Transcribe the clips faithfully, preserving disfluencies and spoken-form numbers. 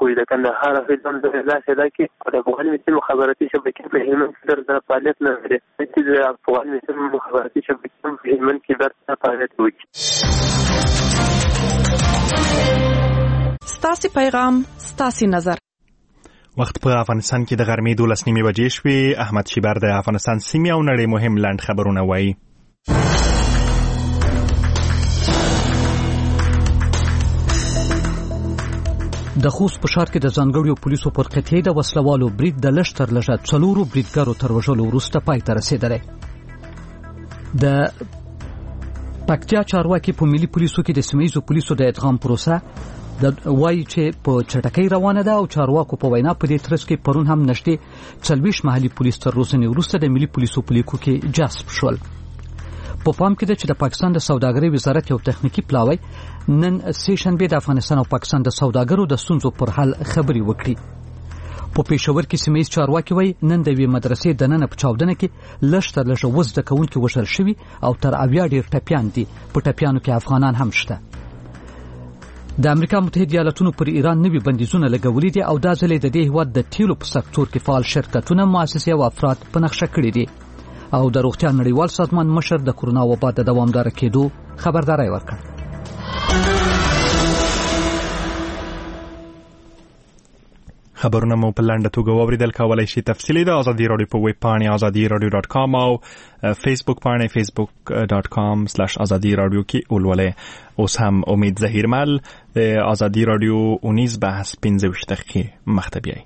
وي د کندهار حافظان د الله صدا کې د افغان ملي مخابراتي شبکې په هلمند کې در فعالیت نه لري چې د افغان ملي مخابراتي شبکې په هلمند کې در فعالیت وکړي. ستاسو پیغام ستاسو نظر. وخت په افغانستان کې د غرمې دولس نیمې بجې شوې. احمد شیبر د افغانستان سیمې او نړۍ مهم لنډ خبرونه وایي. د خوست په ښار کې د ځانګړو پولیسو پر قطعي د وسلوالو برید د لږ تر لږه څلورو بریدګرو تر وژلو وروسته پای ته رسېدلی. د پکتیا چارواکي په ملي پولیسو کې د سیمه‌ییزو پولیسو د ادغام پروسه د وایي چې په چټکۍ روانه ده او چارواکو په وینا په دې ترڅ کې پرون هم نشته څلويش محلي پولیس تر روزنې وروسته د ملي پولیسو په لیکو کې جذب شول. په پام کې ده چې د پاکستان د سوداګرۍ وزارت یو تخنیکی پلاوی نن سه شنبه د افغانستان او پاکستان د سوداګرو د ستونزو پر حل خبري وکړي. په پېښور کې سیمه‌ییز چارواکي وایي نن د وی مدرسې د نن په چاودنه کې لږ تر لږه وز د کوونکو وشل شوی او تر اویا ډیر ټپیان دي. په ټپیانو کې افغانان هم شته. د امریکا متحده ایالاتونو پر ایران نوي بندیزونه لګولې دي او دا ځلې د دې هیواد د تیلو په سکتور کې فعال شرکتونه، مؤسسې او افراد په نقشه کړي دي. او د روغتیا نړیوال سازمان مشر د کورونا وبا د دوامدار کېدو خبرداري ورکړه. خبرونه مو په لنډه توګه واوریدل. کولای شئ تفصیلي د ازادي رادیو په ویب پاڼې ازادي رادیو ډاټ کام او فیسبوک پاڼې فیسبوک ډاټ کام سلاش ازادي رادیو کې ولولئ. اوس هم امید ظهیرمل د ازادي رادیو اونیز بحث پنځه ویشت دقیقې مخته بیایي.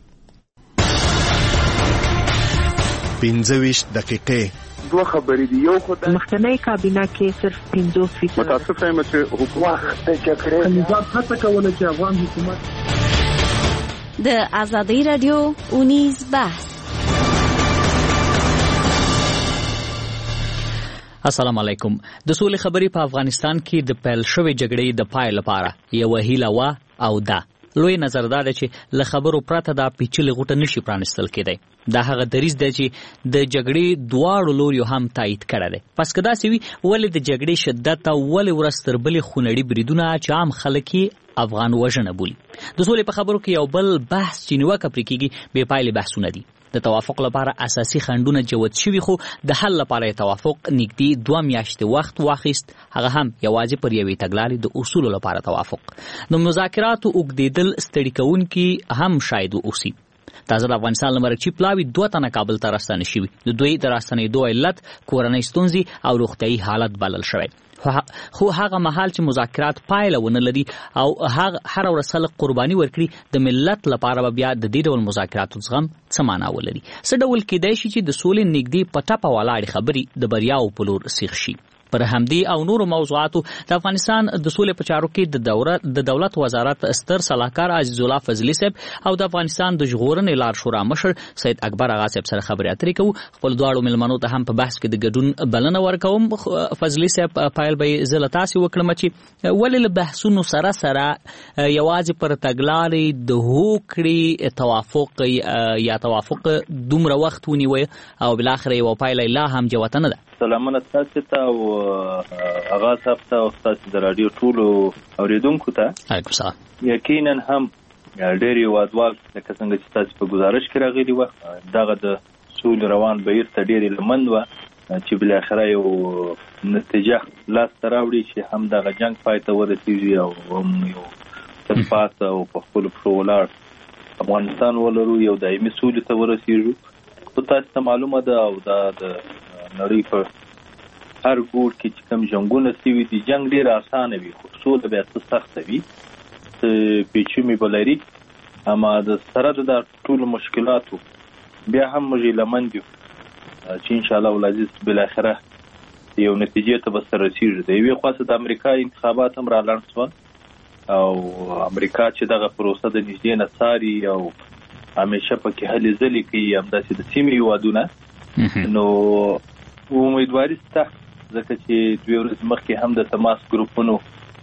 پنځه ویشت دقیقې دوه خبرې دي. یو خو د مخکنی کابینه کې صرف پنځوس فیصد متاسف یم چې حکومت د جګړې نظام هڅه کوله چې افغان حکومت د ازادي رادیو اونیز بحث. السلام علیکم. د سولې خبرې په افغانستان کې د پیل شوې جګړې د پای لپاره یو هیله وا او دا لوی نظر دا دی چې له خبرو پرته دا پیچلې غوټه نشي پرانستل کېدی. دا هغه دریځ دی چې د جګړې دواړو لوریو هم تایید کړی دی. پس که داسې وي ولې د جګړې شدت او ولې ورځ تر بلې خونړي بریدونه چې عام خلک یې افغان وژنه بولي. د سولې په خبرو کې یو بل بحث چې نیوکه پرې کېږي بې پایلې بحثونه دي. د توافق لپاره اساسي خنډونه جوت شوي خو د حل لپاره توافق نږدې دوه میاشتې وخت واخیست، هغه هم یوازې پر یوې تګلارې د اصولو لپاره توافق. د مذاکراتو اوږدېدل ستړي کوونکي هم شاید واوسي. تازه د افغانستان له مرکچي پلاوي دوه تنه کابل ته راستانه شوي. د دوی د راستنېدو علت کورنۍ ستونزې او روغتیایي حالت بلل شوی. خو هغه مهال چې مذاکرات پایله ونه لري او هغه هر ورځ خلک قرباني ورکړي د ملت لپاره بیا د دې ډول مذاکراتو زغم څه معنا ولري. څه ډول کېدای شي چې د سولې نږدې په ټپه ولاړې خبرې د بریاو په لور سیخ شي. پر همدې او نورو موضوعاتو د افغانستان د سولې په چارو کې د دوره د دولت وزارت ستر صلاحکار عزیز الله فضلي صاحب او د افغانستان د ژغورنې لار شورا مشر سید اکبر آغا صاحب سره خبرې اترې کوو. خپل دواړو ملمنو ته هم په بحث کې د ګډون بلنه ورکوم. فضلي صاحب پایل به زه له تاسې وکړم چې ولې له بحثونو سره سره یوازې پر تګلارې د هوکړې توافق یا توافق دومره وخت ونیوه او بالاخره یوه پایله لا هم جوته نه ده؟ سلامونه تاسو ته او آغا صاحب ته او تاسو د رادیو ټولو اوریدونکو ته. علیکم السلام. یقینا هم ډېر یوازوال لکه څنګه چې تاسو په گزارش کې راغلي وو دغه د سولې روان بهیر ته ډېر لمند و چې بل اخره یو نتیجه لاس ته راوړي چې هم دغه جنگ پای ته ورسیږي او هم یو تلپات او په خپل پښو ولاړ افغانستان ولرو یو دایمي سولې ته ورسیږو. خو تاسو ته معلومه ده او دا د نړۍ په هر ګوټ کې چې کوم جنګونه سوي دي جنگ ډېر اسانه وي خو سوله بیا څه سخته وي څه پیچومې به لري. اما د سره د ټولو مشکلاتو بیا هم موږ لمند یو چې انشاءالله العزیز بالاخره یو نتیجې ته به سره رسېږي. د یوې خوا څخه د امریکا انتخابات هم رالنډ شول او امریکا چې دغه پروسه د نږدې نه څاري او همیشه پکې هلې ځلې کوي همداسې د سیمې هېوادونه نو امیدواري شته ځکه چې دوی ورځې مخکې هم د تماس ګروپونو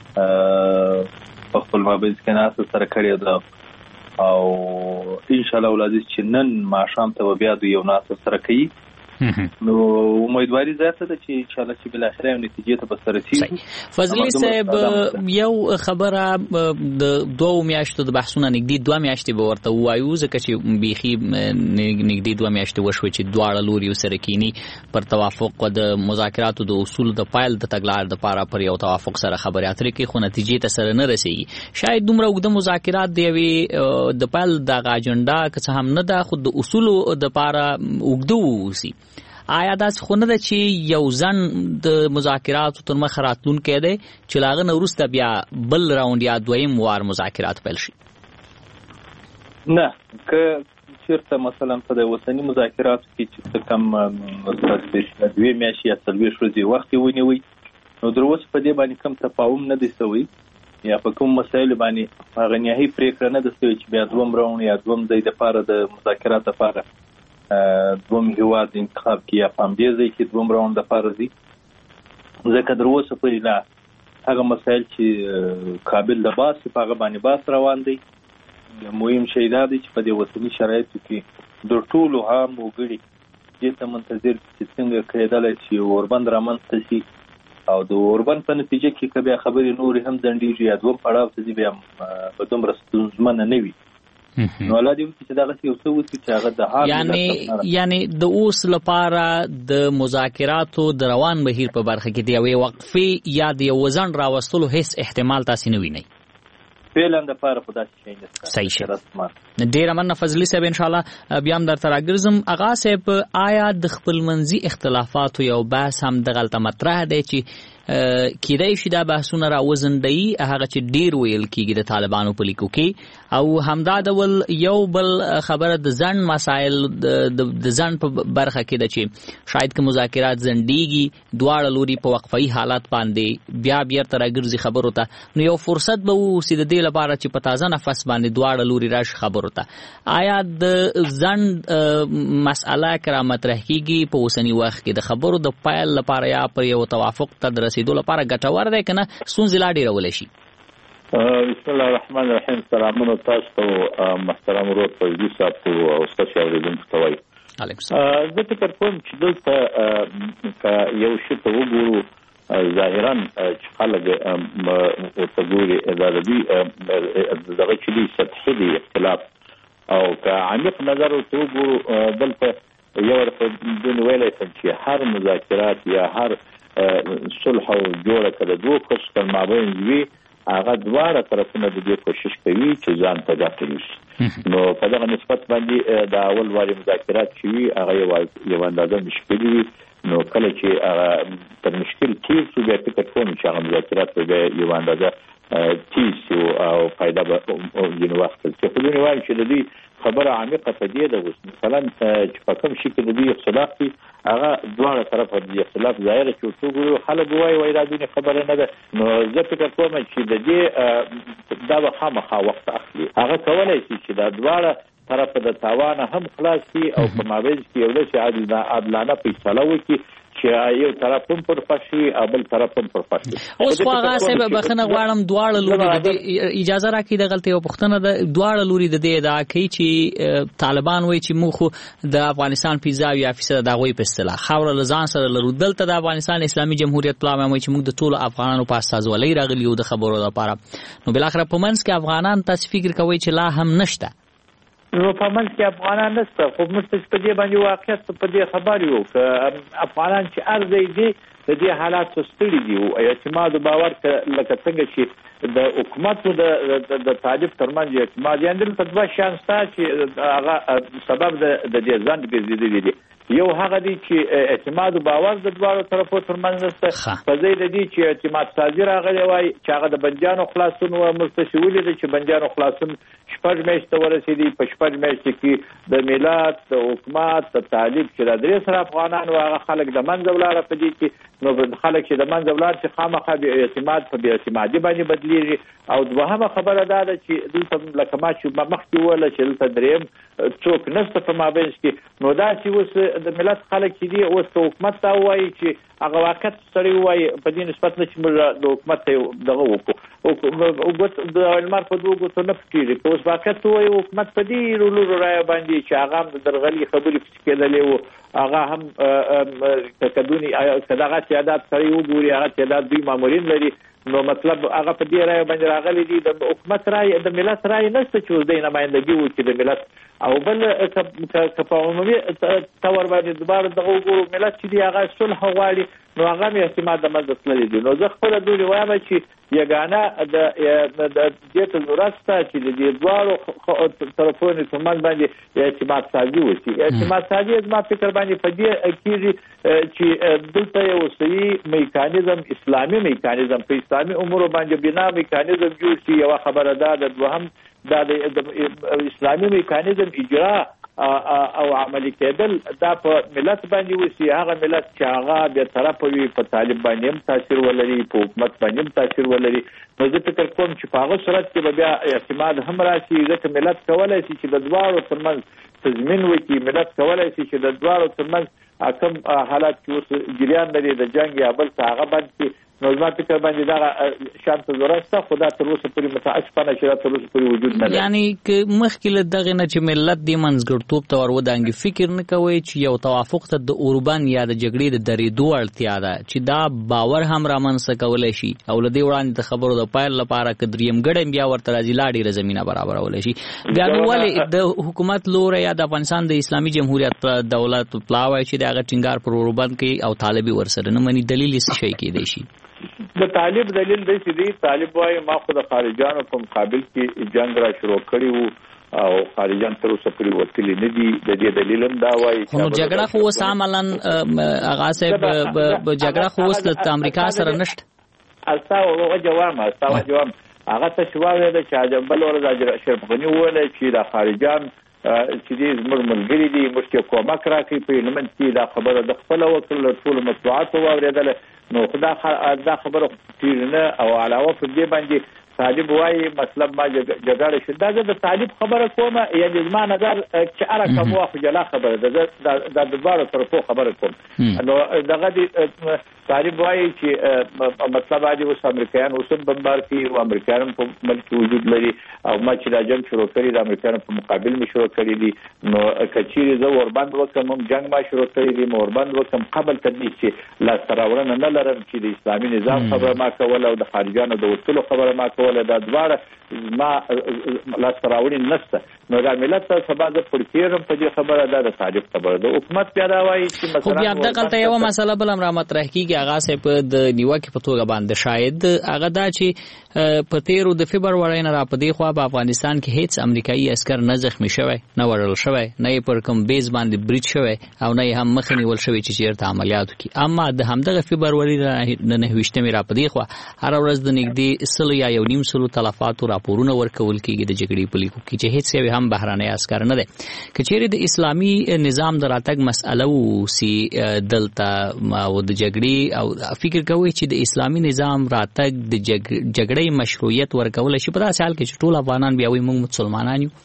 په خپل مابینځ کې ناسته سره کړې ده او انشاءالله العزیز چې نن ماښام ته به بیا دوی یو ناسته سره کوي نو امیدواري زیاته ده چې ان شاء الله چې بل اخر نتیجې ته به رسیږي. فضلي صاحب یو خبره د دوه میاشتو د بحثونو نږدې دوه میاشتې به ورته وایو ځکه چې بيخي نږدې دوه میاشتې وشوي چې دواړه لوري سره کینی پر توافق او د مذاکراتو د اصول د پایل د تګلار د پاره پر یو توافق سره خبرې اترې کې خو نتیجې ته سره نه رسیږي. شاید دومره وګړه مذاکرات دی وی د پایل د اجنډا که څه هم نه ده خو د اصول د پاره وګړو وسی. آیا دا څه نه ده چې یو ځن د مذاکراتو تر مخ راتلون کېده چې لاغه نورسته بیا بل راوند یا دویم وار مذاکرات پیل شي؟ نه که چیرته مثلا په د وطني مذاکراتو کې چې کم مثلا دوی میاشتې یا څلوېښت ورځې وخت ونیوي نو در اوسه په دې باندې کوم تفاهم نه دی شوی یا په کوم مسایل باندې هغه نهایي پریکړه نه ده شوې چې بیا دوم راوند یا دوم ځای دپاره د مذاکرات لپاره دوم هیواد انتخاب کې یا په همدې ځای کې دوم راوند دپاره ځي ځکه در اوسه پورې لا هغه مسایل چې قابل د بحث په هغه باندې بحث روان دی. مهم شی دا دی چې په دې وطني شرایطو کې د ټولو عام وګړي دې ته منتظر چې څنګه کېدلی چې اوربند رامنځته شي او د اوربند په نتیجه کې که بیا خبرې نورې هم ځنډېږي یا دوم پړاو ته ځي بیا په دومره ستونزمنه نه وي. نو الله دې وکړي چې دغسې یو څه وکړي چې هغه د حال یعنې یعنې د اوس لپاره د مذاکراتو د روان بهیر په برخه کې د یوې وقفې یا د یو ځنډ راوستلو هیڅ احتمال تاسې نه وینئ؟ فعلا د پاره خدا شي نه صحیح شه. ډیر مننه فضلي صاحب، ان شاء الله بیا هم درته راګرځم. اغا صاحب آیا د خپل منځي اختلافاتو یو بحث هم د غلطه مطرح دی چې کیدای شي دا بحثونه راوزندي هغه چې ډیر ویل کیږي د طالبانو په لیکو کې او همدا ډول یو بل خبره د ځن مسائل د ځن په برخه کې د چې شاید که مذاکرات زندګي دواړه لوري په وقفي حالات باندې بیا بیا تر راګرځي خبرو ته نو یو فرصت به وسی د دې لپاره چې په تازه نفس باندې دواړه لوري راش خبرو ته آیا د ځن مسأله کرا مطرح کیږي په اوسنی وخت کې د خبرو د پایل لپاره یا پر یو توافق ته رسیدو لپاره ګټور دی کنه ستونزې لا ډېرول شي؟ بسم الله الرحمن الرحیم. سلامونه تاسو ته محترم ورور فضلي صاحب ته او ستاسو اوریدونکو ته وایي. علیکم السلام. زه فکر کوم چې دلته که یو شی ته وګورو ظاهرا چې خلک ورته ګوري دا د دوی دغه چې دی سطحي دی اختلاف او که عمیق نظر ورته وګورو دلته یو ورته ویلی شم چې هر مذاکرات یا هر صلح او جوړه کړه دوه کس پر مابین وي هغه دواړه طرفونه د دې کوشش کوي چې ځان ته ګټه وشي. نو په دغه نسبت باندې د اول واري مذاکرات چې وي هغه یو یو اندازه مشکل وي. نو کله چې هغه تر مشکل تیر شو بیا فکر کوم چې هغه مذاکرات به یو اندازه تیز شو او فایده به ځینې وخت چې خو ځینې وایي چې د دوی خبره عمیقه په دې ده اوس مثلا چې په کوم شي کې د دوی اختلاف دي هغه دواړه طرفه د اختلاف ظاهره چې ورته وګورو خلک وایي وایي دا دوی خبره نه ده. نو زه فکر کوم چې د دې دا به خامخا وخت اخلي. هغه کولی شي چې دا دواړه طرفه د تاوانه هم خلاص کړي او په مابین کې یو داسې عادلانه فیصله وکړي چې یو طرف هم پر خوښي او بل طرف هم پر خوښي. اوس خو هغه صاحب بخنه غواړم دواړه لوري د اجازه راکړي د غلطي او پښتنه د دواړه لوري د دې ادعا کوي چې طالبان وایي چې موږ خو د افغانستان فضا یا فیصد د هغوی په اصطلاح خاوره لزان سره لرو. دلته د افغانستان اسلامي جمهوریت پلاوی وایي چې موږ د ټولو افغانانو په استازولۍ راغلي یو د خبرو لپاره. نو بالاخره په منځ کې افغانان تاسو فکر کوئ چې لا هم نشته؟ نو په منځ کې افغانان نشته خو موږ په دې باندې واقعیت په دې خبر یو که افغانان چې ارزي دي د دې حالات ستړي دي او اعتماد او باور لکه څنګه چې د حکومت او د د طالب ترمنځ اعتماد یاندل په دوه شان ستا چې هغه سبب د دې ځند ګرځېدلی دي. یو هغه دی چې اعتماد او باور د دواړو طرفو ترمنځ نشته په ځای د دې چې اعتماد سازي راغلی وای چې هغه د بندیانو خلاصون او مستشولي دي چې بندیانو خلاصون شپږ میاشتې ورسېدي په شپږ میاشتې کې د ملت د حکومت د طالب چې د درې سره افغانان او هغه خلک د منځه ولاړه په دې کې نو خلک چې د منځه ولاړ چې خامخا بې اعتماد په بې اعتمادي باندې بدلېږي. او دوهمه خبره دا ده چې دلته لکه ما چې مخکې وویله چې دلته درېیم څوک نشته په مابینځ کې نو دا چې اوس د ملت خلک چې دي اوس ته حکومت ته وایي چې هغه وخت سړی وای په دې نسبت چې موږ د حکومت دغه وکړو او ګوت د المار په دوه ګوتو نه پکېږي په اوس وخت وای حکومت په دې رولو راي باندې چې هغه د درغلي خبرې کېدلې وو هغه هم کدونی کداغه تعداد سړی وګوري هغه تعداد دوی مامورین لري نو مطلب هغه په دې راي باندې راغلي دي د حکومت راي د ملت راي نشته چې د نمائندګي وکړي د ملت او بل که په عمومي تور باندې دوباره دغه وګورو ملت چې دی هغه صلح غواړي نو هغه اعتماد د مزد تللی دي نو زه خپل دوی وایم چې یګانه د د دې ضرورت چې د دې دوه طرفونو ترمنځ باندې اعتماد سازي وشي اعتماد سازي زما فکر باندې په دې کې چې دلته یو صحیح میکانیزم اسلامي میکانیزم په اسلامي امور باندې بنا میکانیزم جوړ شي یو خبره ده د دوهم د اسلامي میکانیزم اجرا او عملی کېدل دا په ملت باندې وسی هغه ملت چې هغه د طرف وي په طالب باندې هم تاثیر ولري په حکومت باندې هم تاثیر ولري نو زه فکر کوم چې په هغه صورت کې بیا اعتماد هم راشي ځکه ملت کولای شي چې د دوارو ترمنځ تضمین وکړي ملت کولای شي چې د دوارو ترمنځ کوم حالات چې اوس جریان لري د جنگ یا بل څه هغه باندې نو زما فکر باندې دا شانت ضرورت ته خدا تر اوسه پورې متاسفانه چې تر اوسه پورې وجود نه لري یعنی ک مخکله دغه نه چې ملت د منځګړتوب ته ورودانګي فکر نه کوي چې یو توافق ته د اوربان یا د جګړې د درېدو اړتیا ده چې دا باور هم رامنځته کولای شي او لدی وړاندې د خبرو د پایل لپاره کدریم ګډم بیا ورته راځي لاړې زمينه برابرول شي بیا نو ولې د حکومت لور یا د افغانستان د اسلامي جمهوریت دولت پلاوي چې دغه ټینګار پر اوربان کوي او طالبي ورسره نه مني دلیل څه شي کې دی شي د طالب دلیل دی چې دی طالب وايي ما خو د خارجانو په مقابل کې جنگ را شروع کړی وو او خارجان تر اوسه پورې وتلی نه دي د دې دلیل هم دا وايي نو جګړه خو اوس عملاً هغه صاحب جګړه خو اوس د امریکا سره نشته استا او جواب استا جواب هغه ته شواوې د چاجبل ورځ اشرف غنی وویل چې د خارجان چې دې زموږ ملګری دي مشکل کومک راکړي په لمن کې دا خبره د خپل وکړل ټول مطبوعات واوریدل نو خدا دا خبره تیرنه او علاوه پر دې باندې طالب وايي مطلب ما جګړه شده د طالب خبره کومه یعنی زما نظر چې اره کوم واخ جلا خبره ده د دوباره طرفو خبره کوم نو دغه دې طالب وايي چې مطلب دی اوس امریکایان اوس بمبار کوي او امریکایان په ملک وجود لري او ما چې دا جنگ شروع کړی د امریکایانو په مقابل می شروع کړی دي نو کچيري زه وربند وکم جنگ ما شروع کړی دي وربند وکم قبل تدې چې لا سراورنه نه لرم چې د اسلامي نظام خبره ما کوله او د خارجانو د وټلو خبره ما کوله دا دواړه ما لا سراوري نشته نو دا ملت ته سبا د پرتیرم په دې خبره ده د طالب خبره ده حکومت پیدا وایي چې مثلا خو بیا دغه ته یو مسله بل هم را مطرح کیږي هغه سه په د نیوکه په توګه باندې شاید هغه دا چې په تیرو د فبرवरी نه را پدې خو په افغانستان کې هیڅ امریکایي عسكر نه زخمی شوی نه ورل شوی نه پر کوم بیس باندې بریټ شوی او نه هم مخنی ول شوی چې چیرته عملیات وکي اما د همدغه فبرवरी نه نهويشتمه را پدې خو هر ورځ د نګدي سلو یا یو نیم سلو تلفات او راپورونه ورکول کیږي د جګړې په لیکو کې چې هیڅ یو هم بهرانه عسكر نه ده کچېره د اسلامي نظام د راتګ مسأله او سي دلته او د جګړې او فکر کوي چې د اسلامي نظام راتګ د جګړې مشروعیت ورکول شي په داسې حال کې چې ټول افغانان بیا وي موږ مسلمانان یو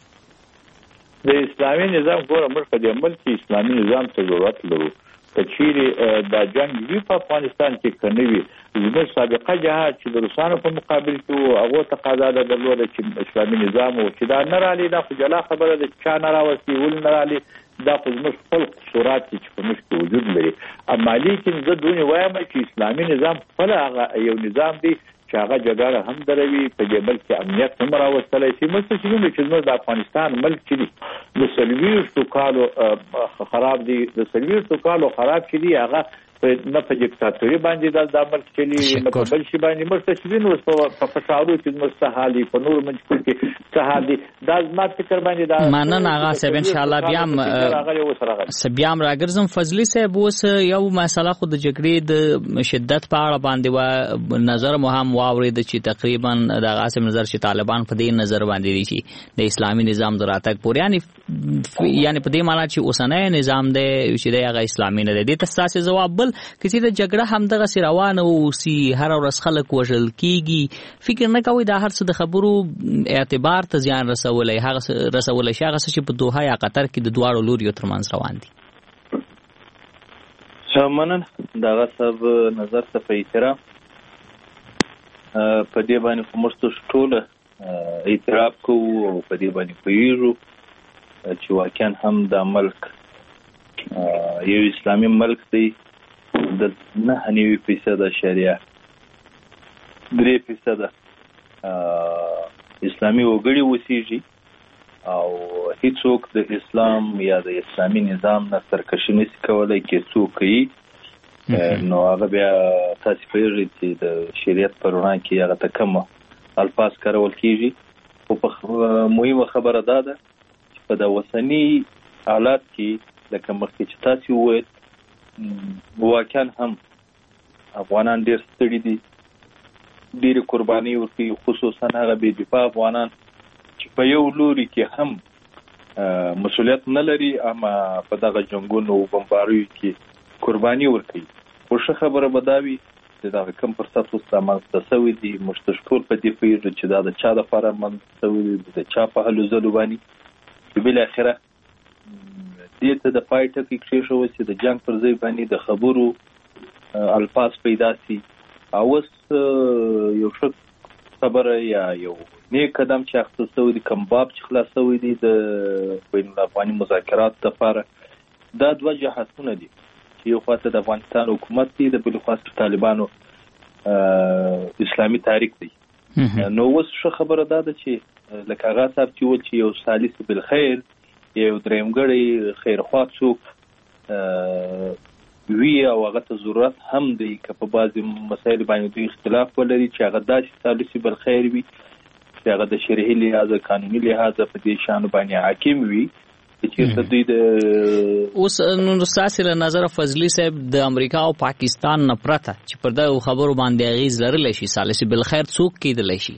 د اسلامي نظام ګوره موږ په دې ملک کې اسلامي نظام ته ضرورت لرو کچېره د جنگ وی په افغانستان کې کنيوي زموږ سابقه جهاد چې د روسانو په مقابل کې هغه تقاضا ده درلوده چې اسلامي نظام او چې دا نه رالي دا خو جلا خبره ده چې نه راوستي ول نه رالي دا خو زموږ خپل قصورات چې په موږ کې وجود لري اما لیکن زه دوی وایم چې اسلامي نظام خپل هغه یو نظام دی چې هغه جګړه هم دروي په دې بل کې امنیت هم راوستلای شي مڅ چې موږ چې موږ د افغانستان ملک چې د سلویرتو کالو خراب دي د سلویرتو کالو خراب شي دی هغه نه په دیکتاتوري باندې د عمل چلی نه په بل شي باندې مرسته شي نو په فشارو کې مستحالي په نور منځ کې سهالي دا ما فکر باندې دا مننه هغه سب ان شاء الله بیا هم سبيام راګرزم فضلی صاحب اوس یو مسله خو د جګړې د شدت په اړه باندې و نظر مهم واورید چې تقریبا د قاسم نظر چې طالبان په دې نظر باندې دي چې د اسلامي نظام دراتک پورې یعنی یعنی په دې معنی چې اوسنۍ نظام دی چې د هغه اسلامي نه دی تاسو جواب بل کسی د جګړه هم دغه سی روانه او سی هر ورځ خلک وژل کیږي فکر نه کوي دا هر څه د خبرو اعتبار ته زیان رسولای هغه رسولای شي هغه چې په دوحه یا قطر کې د دواړو لوري ترمنځ روان دي مننه دغه صاحب نظر ته په احترام په دې باندې کوم څه ټوله اعتراف کوو او په دې باندې پوهیږو چې واقعا هم د ملک یو اسلامي ملک دی د نه نوي فیصد شریعه درې فیصد اسلامي وګړي اوسېږي او هیڅوک د اسلام یا د اسلامي نظام نه سرکشي نشي کولای کې څوک کوي نو هغه بیا تاسو پیژنئ چې د شریعت پر وړاندې کې هغه ته کوم الفاظ کارول کیږي او په مهمه خبره ده چې په د وسنی حالات کې لکه مخکې چې تاسو وویل واقعا هم افغانان ډېر ستړي دي ډېر قرباني ورکوي خصوصا هغه بې دفاع افغانان چې په یو لوري کې هم مسؤلیت نه لري اما په دغه جنگونو او بمباریو کې قرباني ورکوي خو ښه خبره به دا وي چې دا کم فرصت اوس رامنځته شوی دی موږ ټول په دې پوهېږو چې دا د چا دپاره رامنځته شوی دی د چا په هلو ځلو باندې چې بالاخره دې ته د پای ټکی کېښوه چې د جنګ پر ځای باندې د خبرو الفاظ پیدا شي او اوس یو ښه خبره یا یو نیک قدم چې اخیستل شوی دی کوم باب چې خلاص شوی دی د بین الافغاني مذاکراتو دپاره دا دوه جهتونه دي یو خواته د افغانستان حکومت دی د بل خواته طالبانو اسلامي تحریک دی نو اوس ښه خبره دا ده چې لکه هغه صاحب چې وویل چې یو ثالث بالخیر یو درېیمګړی خیرخوا څوک وي او هغه ته ضرورت هم دی که په بعضې مسایلو باندې دوی اختلاف ولري چې هغه داسې ثالث بالخیر وي چې هغه د شرعي لحاظه قانوني لحاظه په دې شیانو باندې حاکم وي اوس نو ستاسو له نظر فضلي صاحب د امریکا او پاکستان نه پرته چې پر دغه خبرو باندې اغیز لرلی شي ثالث بالخیر څوک کېدلی شي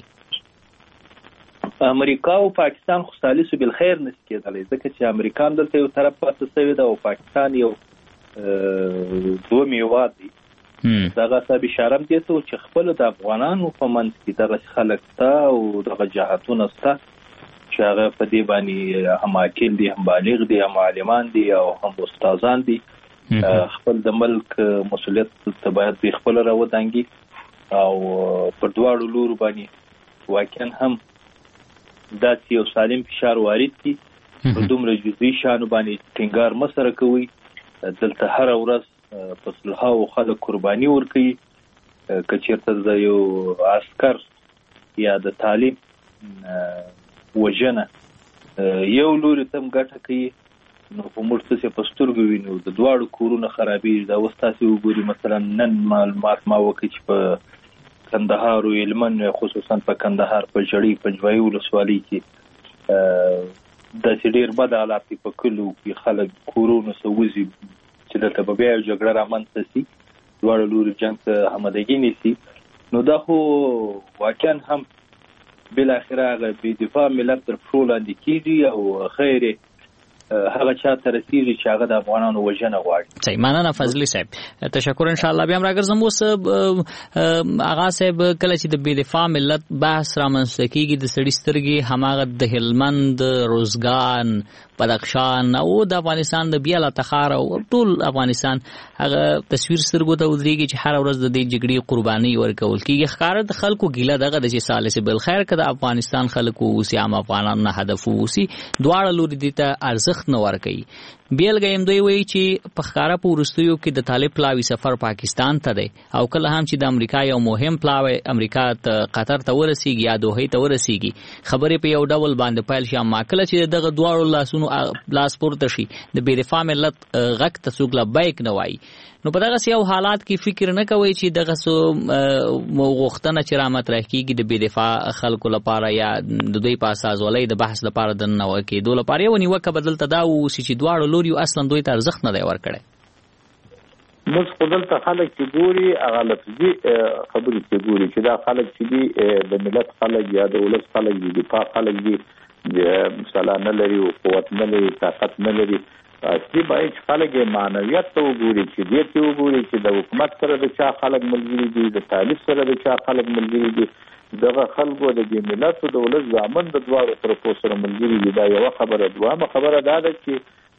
امریکا او پاکستان خو ثالث بالخیر نشي کېدلی ځکه چې امریکا هم دلته یو طرف پاتې شوی ده او پاکستان یو دوه هېواد دی دغه صاحب اشاره هم دې ته چې خپلو د افغانانو په منځ کې دغه خلک شته او دغه جهتونه شته چې هغه په دې باندې هم عاقل دي هم بالغ دي هم عالمان دي او هم استادان دي خپل د ملک مسؤلیت ته باید به خپل راودانګي او پر دواړو لورو باندې واقعا هم داسې یو سالم فشار وارد دي په دومره جزئي شیانو باندې ټینګار مه سره کوئ دلته هره ورځ په سلهاوو خلک قرباني ورکوي که چېرته د یو عسکر یا د تعلیم وژنه یو لوري ته هم ګټه کوي نو په موږ څه په سترګو وینو د دواړو کورونه خرابېږي دا اوس تاسې وګورئ مثلا نن معلومات ما وکړي چې په کندهار او هلمند خصوصا په کندهار په ژړۍ پنجوایي ولسوالۍ کې داسې ډېر بد حالات دي په کلیو کې خلک کورونو څخه وځي چې دلته به بیا یو جګړه رامنځته شي دواړو لوري جنګ ته آمادګي نیسي نو دا خو واقعا هم بالاخره هغه بې دفاع ملت تر پښو لاندې کېږي او خیر هغه چا ته رسېږي چې هغه د افغانانو وژنه غواړي. صحیح مننه فضلي صاحب تشکر ان شاء الله بیا هم راګرځم اوس آغا صاحب کله چې د بې دفاع ملت بحث رامنځته کېږي د سړي سترګې هماغه د هلمند روزګان بدخشان او د افغانستان د بیا لا تخار او ټول افغانستان هغه تصویر سترګو ته ودرېږي چې هر ورځ د دې جګړې قرباني ورکول کېږي ښکاره د خلکو ګیله دغه د چې ثالث بالخیر که د افغانستان خلک واوسي عام افغانان نه هدف واوسي دواړه لوري دې ته ارزښت نه ورکوي بیلګه هم دوی وایي چې په ښکاره په وروستیو کې د طالب پلاوي سفر پاکستان ته دی او کله هم چې د امریکا یو مهم پلاوی امریکا ته قطر ته ورسیږي یا دوحې ته ورسیږي خبرې په یو ډول باندې پیل شي اما کله چې دغه دواړو لاسونو لاس پورته شي د بې دفاع ملت غږ ته څوک لبیک نه وایي نو په دغه یو حالات کې فکر نه کوي چې دغه سو غوښتنه چې را مطرح کیږي د بې دفاع خلکو لپاره یا د دوی په اساسولۍ د بحث لپاره د نه وکېدو لپاره یو نیوکه بدلته دا ووسي چې دواړو لوري اصلا دوی ته ارزښت نه دی ورکړی موږ خو دلته خلک چې ګوري هغه لفظي خبرې چې ګوري چې دا خلک چې دي د ملت خلک یا د ولس خلک دي دفاع خلک دي مثلا نه لري او قوت نه لري طاقت نه لري اصلي باید خلک معنویت ته وګوري چې دې ته وګوري چې د حکومت سره د چا خلک ملګري دي د طالب سره د چا خلک ملګري دي دغه خلکو د دې ملت او د ولس ځامن د دواړو طرفو سره ملګري دي دا یو خبره دوامه خبره دا ده چې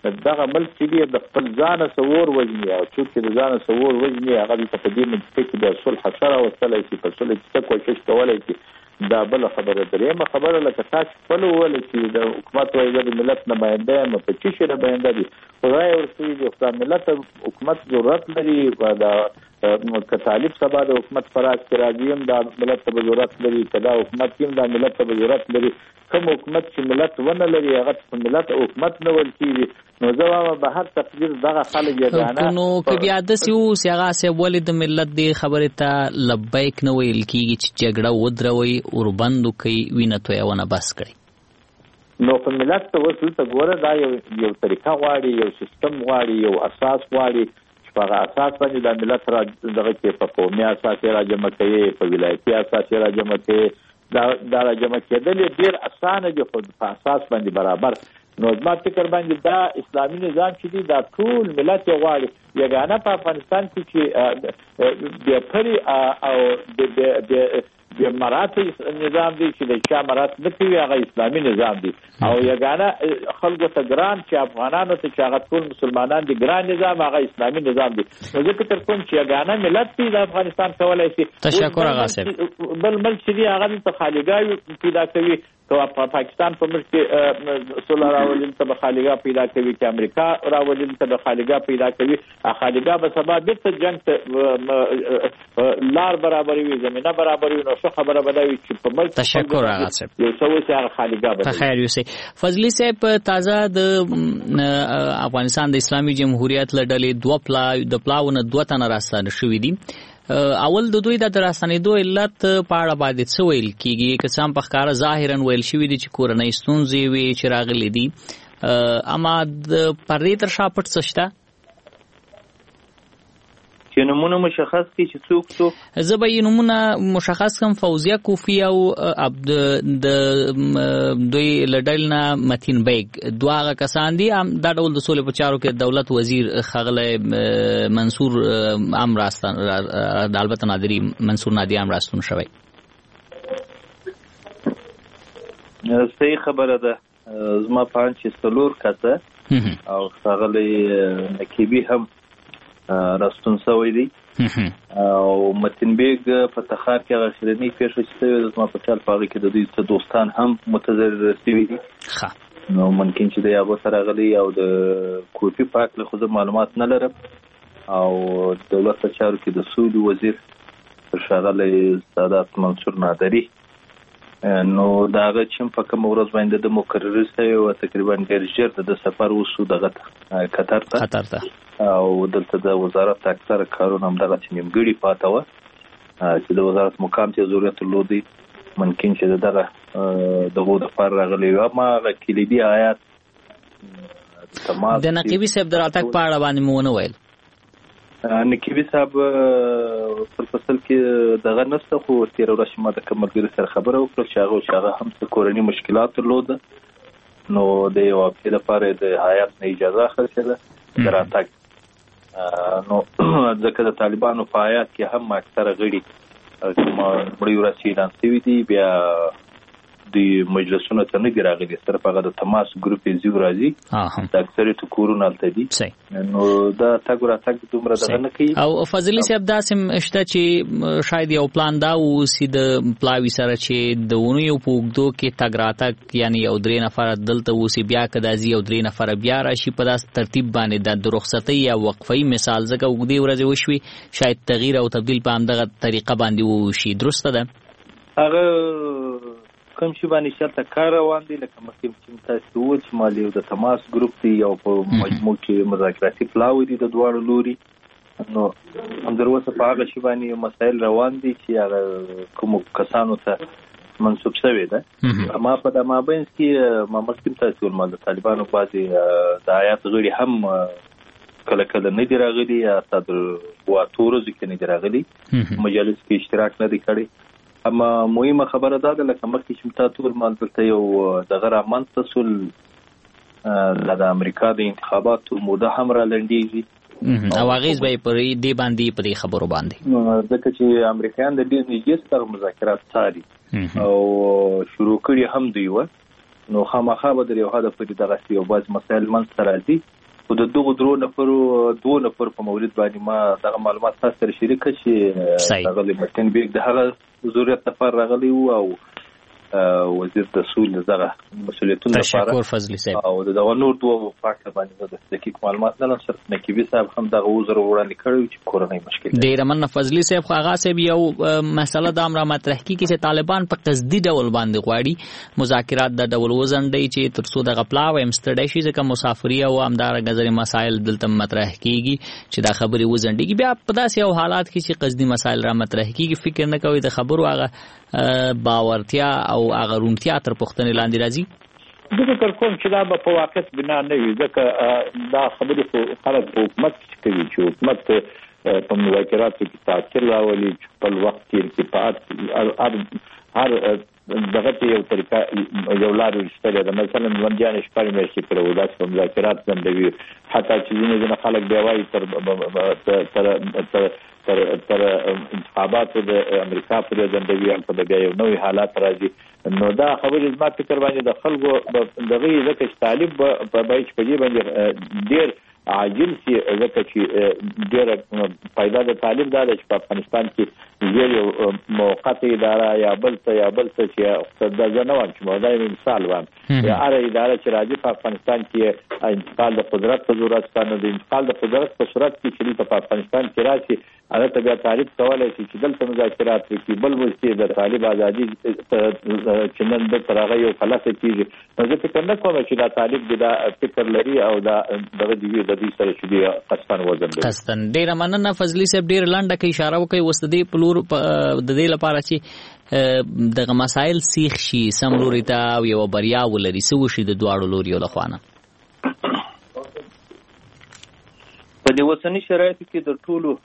دغه ملک چې د خپل ځان سوور وجني او چې د ځان سوور وجني هغه د تقدیم کې د صلح سره وصله شي په صلح کې کوشش کولای شي. دا بل خبره درېمه خبره لکه تاسو خپل ول چې د حکومت وایي د ملت نماینده م په چی شي نماینده دي خدای ورسوي د ملت حکومت ضرورت لري دا که طالب سبا د حکومت فراز کې راځي هم د ملت ته ضرورت لري کدا حکومت هم د ملت ته ضرورت لري. کوم حکومت چې ملت ونه لري هغه په ملت حکومت نه ول کیږي. نو زما به هر تقدیر دغه خلک یګانه نو کې بیا د سیو سیاغه سه ولې د ملت دی خبره ته لبیک نه ویل کیږي چې جګړه ودروي او بندو کوي وینه تویونه بس کړي. نو په ملت ته وصل ته ګوره دا یو یو طریقه غواړي یو سیستم غواړي یو اساس غواړي چې په اساس باندې د ملت را دغه کې په قومي اساس را جمع کوي په ولایتي اساس را جمع کوي دا دا جمع کېدل ډیر اسانه دي خو په اساس باندې برابر. نو زما فکر باندې دا اسلامي نظام چې دی دا ټول ملت غواړي. یګانه په افغانستان کې چې د پري او د د مراتب نظام دی چې د چا مراتب نه کوي هغه اسلامي نظام دی او یګانه خلکو ته ګران چې افغانانو ته چې هغه ټول مسلمانان دي ګران نظام هغه اسلامي نظام دی. نو ځکه تر کوم چې یګانه ملت دی د افغانستان کولای شي. تشکر هغه صاحب. بل ملک چې دی هغه ته خالیګاوي پیدا کوي تو پاکستان په ملک کې سولر راولین ته خالیګا پیدا کوي چې امریکا راولین ته خالیګا پیدا کوي. خالیګا به سبا د جنگ ته لار برابرې وي زمينه برابرې نو څه خبره بدوي چې په ملک. تشکر هغه صاحب. یو څه وسی هغه خالیګا به خیر یوسي. فضلی صاحب تازه د افغانستان د اسلامي جمهوریت لړلې دوه پلا د پلاونه دوه تن راستانه شوې دي. اول د دوی د تراسنېدو علت په اړه باندې څه ویل کیږي که څام په ښکارا ظاهرا ویل شوی دي چې کورنۍ ستونزې وي چې راغلي دي اما د پردې تر شا پټ څه شته چې نمونه مشخص کی چې څوک څوک زبې نمونه مشخص کم فوزیه کوفی او عبد د دوی لډلنا متین بیگ دواغه کسان دي دا ډول د سولې په چارو کې دولت وزیر خغله منصور ام راستان د البته نادری منصور نادی ام راستون شوی. صحیح خبره ده. زما په چې څلور کسه او خغله نکیبی هم راستون سوی دی او متین بیگ په تخار کې هغه خرنی پیښه شوې ده. زما په خیال پاره کې د دوی څه دوستان هم متضرر شوي دي. ښه نو ممکن چې د یابو سره غلي او د کوفی پاک له خود معلومات نه لرم او دولت په چارو کې د سولې وزیر شغله سادات منصور نادری نو داغه چې په کوم ورځ باندې د مقرر شوی او تقریبا ډیر ژر د سفر وسو دغه قطر ته قطر ته او دلته د وزارت اکثر کارونه هم دغه چې نیمګړي پاته و چې د وزارت مقام ته ضرورت لودي ممکن چې دغه دغه د پر راغلی و ما کلیدي آیات تمام د نقيبي صاحب دراتک په اړه باندې مونږ ویل. نقيبي صاحب پر فصل کې دغه نفسه خو تیر ورځ ما د کومګر سره خبره وکړه چې هغه شاغه هم کورنی مشکلات لوده نو د یو په لپاره د حیات نه اجازه خرڅه دراتک نو ځکه د طالبانو په حیات کې هم اکثره غړي کوم مړی ورسې اعلان شوی دي بیا د مجلسونو ته نه راغلي صرف هغه د تماس ګروپ یې زیو راځي د اکثریت کورونه تل دي نو دا تاګور تاګ دومره دغه نه کوي. او فضلی صاحب داسم شته چې شاید یو پلان دا وسی د پلاوی سره چې د ونو یو پوګدو کې تاګراتک یعنی یو درې نفر دلته وسی بیا کدازي یو درې نفر بیا راشي په داس ترتیب باندې د رخصتي یا وقفي مثال زګه وګدي ورځ وشوي شاید تغییر او تبديل په همدغه طریقه باندې وشي درسته ده. هغه کوم شي باندې شرط کار روان دي لکه مخکې چې تاسو و چې مالي د تماس ګروپ دی او په مجموع کې مذاکراتي پلاوی دي د دوه لوري نو هم دروسه په هغه شي باندې مسائل روان دي چې هغه کوم کسانو ته منسوب شوی ده. اما په د مابین کې ما مخکې تاسو ول د طالبانو بازي د آیات غړي هم کله کله نه دی راغلي یا صدر واتورو ځکه نه دی راغلي مجلس کې اشتراک نه دی کړی. اما مهمه خبره ده لکه مخکې چې تاسو ټول مال دلته یو دغه رامن تسل د امریکا د انتخاباتو موده هم را لنډیږي او هغه به پر دې باندې په دې خبرو باندې ځکه چې امریکایان د ډیر نږدې سره مذاکرات ساري او شروع کړي هم دی و نو خامخا به د یو هدف په دغه یو باز مسایل من سره دي خو د دغه درو نفرو دوه نفر په مورید باندې ما دغه معلومات تاسو سره شریک کړ چې هغه د متن بیگ د هغه ضرورت لپاره راغلی وو او وزیر تسهیل دغه مسؤلیتونه لپاره تشکر فضلی صاحب او دغه نور دوه فاکټ باندې د دقیق معلومات نه لرم سره نقیبی صاحب هم دغه وزر وړاندې کړو چې کورنۍ مشکل ډیر مننه فضلی صاحب. خو هغه صاحب یو مسله د امر مطرح کی چې طالبان په قصدي ډول باندې غواړي مذاکرات د ډول وزنډي چې ترڅو د غپلاو امستډي شي ځکه مسافری او امدار غزري مسائل دلته مطرح کیږي چې دا خبري وزنډي بیا په داسې یو حالات کې چې قصدي مسائل را مطرح کیږي فکر نه کوي د خبرو هغه باورتیا او هغه رونتیا تر پښتنې لاندې راځي. د فکر کوم چې دا به په واقعیت بنا نه وي ځکه دا خبرې خو خلک په حکومت کې کوي چې حکومت په مذاکراتو کې تاثیر راولي چې خپل وخت تېر کړي په هر دغه یو طریقه یو لار ورسته ده. مثلا ونجان شپږ میاشتې کړو داسې په مذاکرات ځندوي حتی چې ځینې ځینې خلک بیا وایي تر تر تر تر انتخاباتو د امریکا پرې ځندوي هم په بیا یو نوې حالات راځي. نو دا خبرې زما فکر باندې د خلکو دغه ځکه چې طالب په بایچ په دې باندې ډېر عاجل سي ځکه چې ډېر پیدا د طالب دا چې په افغانستان کې یو موقت اداره یا بل څه یا بل څه چې د ځنوان چې موضوع مثال وام یا اره اداره چې راځي په افغانستان کې انتقال د قدرت په ضرورت باندې د انتقال د قدرت په صورت کې چې په افغانستان کې راشي هغه ته بیا تعریف کولای شي چې دلته مذاکرات وکړي بل ولسی د طالب ازادي چې نن د ترغه یو خلاصه کیږي. نو زه فکر نه کوم چې دا طالب دا فکر لري او دا دغه دی د دې سره چې دی قصدن وزن دی. قصدن ډیر مننه فضلی صاحب ډیر لنډه کې اشاره وکړي وستدي پلور د دې لپاره چې دغه مسائل سیخ شي سم لوري ته او یو بریا ولري سو شي د دواړو لوري له خوانه. په دې وسنی شرایطو کې د ټولو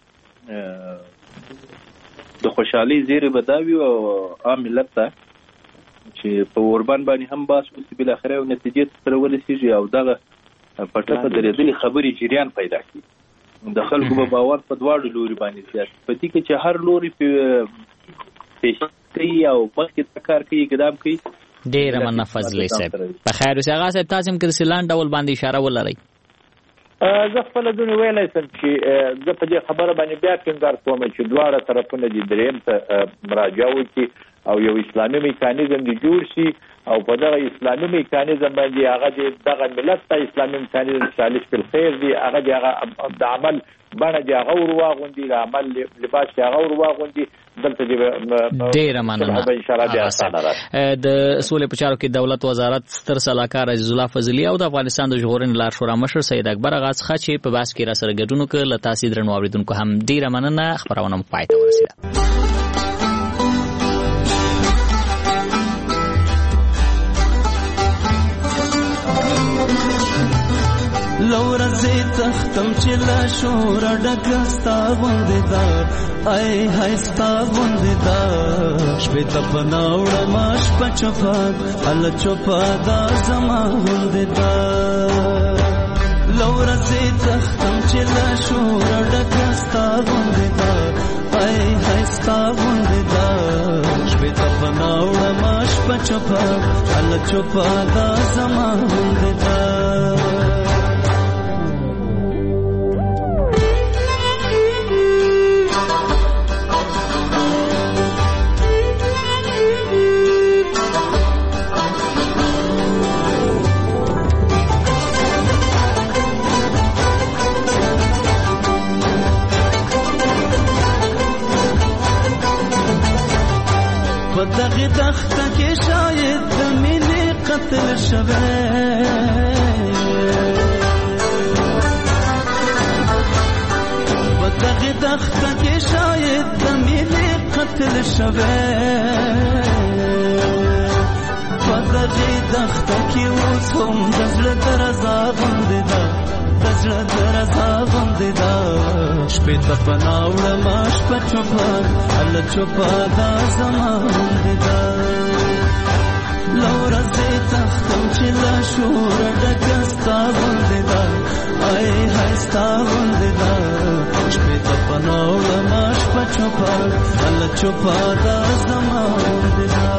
د خوشحالي زیری بداوی او عام ملت ته چې په اوربان باندې هم باس وسی بل اخره او نتیجې سره ولسیږي او دغه پټه درېدلې خبري جریان پیدا کی د خلکو په باور په دواړو لوري باندې سیاست پتی کې چې هر لوري په پیشي او مخکې کار کوي اقدام کوي. ډیر مننه فضلی صاحب. په خیر اوسه هغه صاحب تاسو هم کې سیلان ډول باندې اشاره ولرئ. زه خپل دونه ویلای سم چې زه په دې خبره باندې بیا ټینګار کوم چې دواړه طرفونه دې دریم ته مراجعه وکړي او یو اسلامي میکانیزم دې جوړ شي او په دغه اسلامي میکانیزم باندې هغه دې دغه ملت ته اسلامي میکانیزم صالح په خیر دی هغه دې هغه د عمل باندې دې هغه ورواغوندي د عمل لباس دې هغه ورواغوندي دلته دې ډیر مننه ان شاء الله بیا اسانه راځي. د سولې په چارو کې دولت وزارت ستر سلاکار عزیز الله فضلی او د افغانستان د ژغورنې لار شورا مشر سید اکبر اغا څخه چې په باس کې را سره ګډون وکړ له تاسو درنو اوریدونکو هم ډیر مننه. خبرونه مو پای ته ورسیده. لورا زی تختم چې لا شور ډکستا غوندې دا ای هاي ستا غوندې دا شپې ته پناوړه ماش پچپا ال چوپا دا زما غوندې دا لورا زی تختم چې لا شور ډکستا غوندې دا ای هاي ستا غوندې دا شپې ته پناوړه ماش پچپا ال چوپا دا زما غوندې دا دغه دخته کې شاید د مینې قتل شوه په دغه دخته کې شاید د مینې قتل شوه په دغه دخته کې اوس هم د زړه درزا غوندې ده د زړه درزا غوندې ده شپې ته پناوړه ما شپه چوپه هله چوپه دا زما غوندې ده له ورځې تختم چې له شوره ډکه ستا غوندې ده ای های ستا غوندې ده شپې ته پناوړه ما شپه چوپه هله چوپه دا زما غوندې ده